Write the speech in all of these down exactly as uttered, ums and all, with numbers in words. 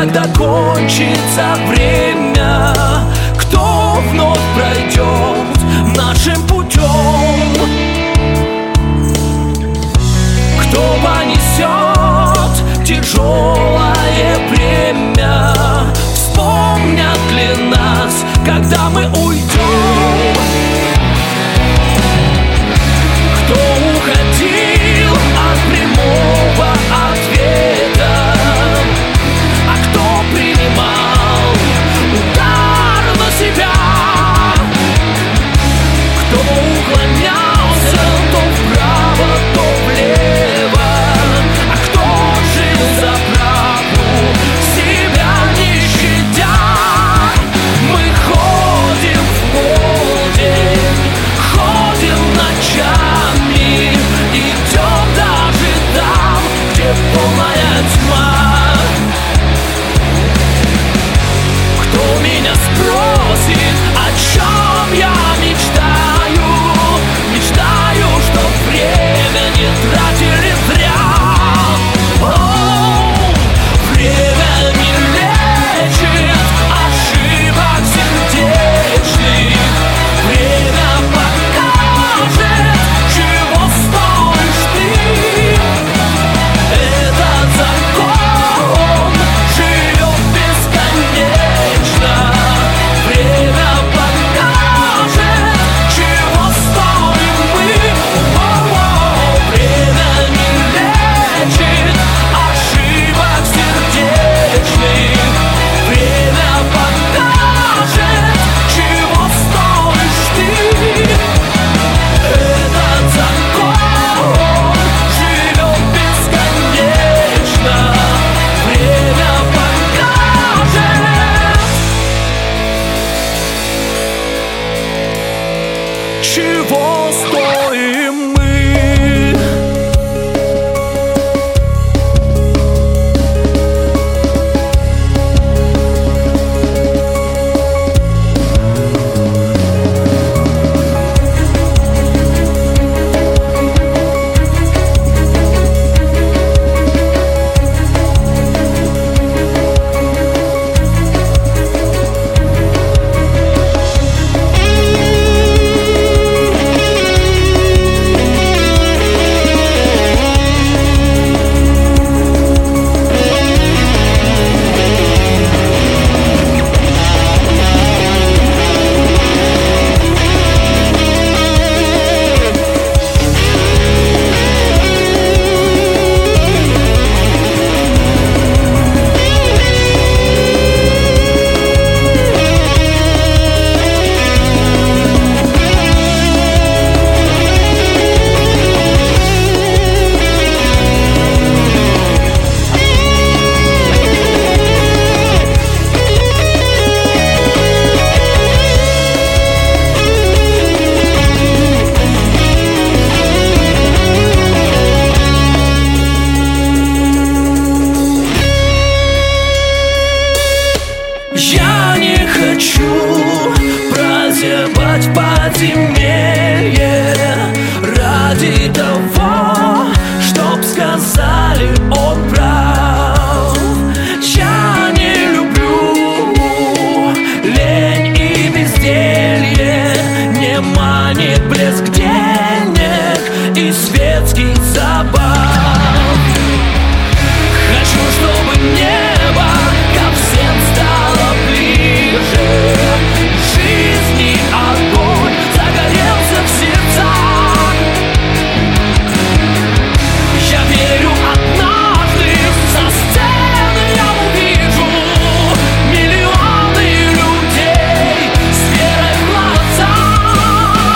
когда кончится время, кто вновь пройдет нашим путем, кто понесет тяжелое бремя, вспомнят ли нас, когда мы уйдем. Кто уходил от прямого ответа, а кто принимал удар на себя, кто уклонялся то вправо, то влево, а кто жил за правду, себя не щадя. Мы ходим в полдень, ходим ночами, идем даже там, где полная тьма. Кто меня спросит, о чем я мечтаю? Мечтаю, чтоб время не тратили зря. О, время не лечит ошибок сердечных. Время покажет, чего стоишь ты. Этот закон живет бесконечно. Время покажет, чего стоим мы. О-о-о. Время не лечит ошибок сердечных. Время покажет, чего стоишь ты. Этот закон живет бесконечно. Время покажет, чего стоим мы. Я не хочу прозябать подземелье ради того, чтоб сказали, он прав. Я не люблю лень и безделье, не манит блеск денег и светских забав. Хочу, чтобы небо ко всем стало ближе, жизни огонь загорелся в сердцах. Я верю, однажды со сцены я увижу миллионы людей с верой в глазах.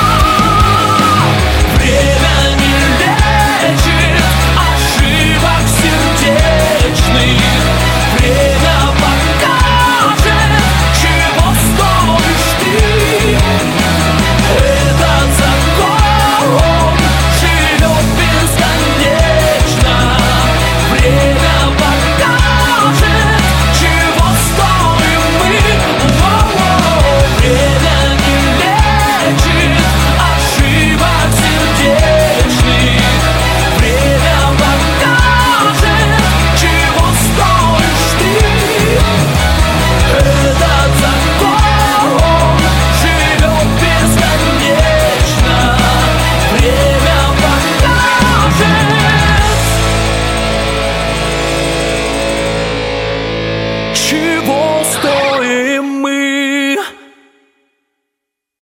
чего стоит.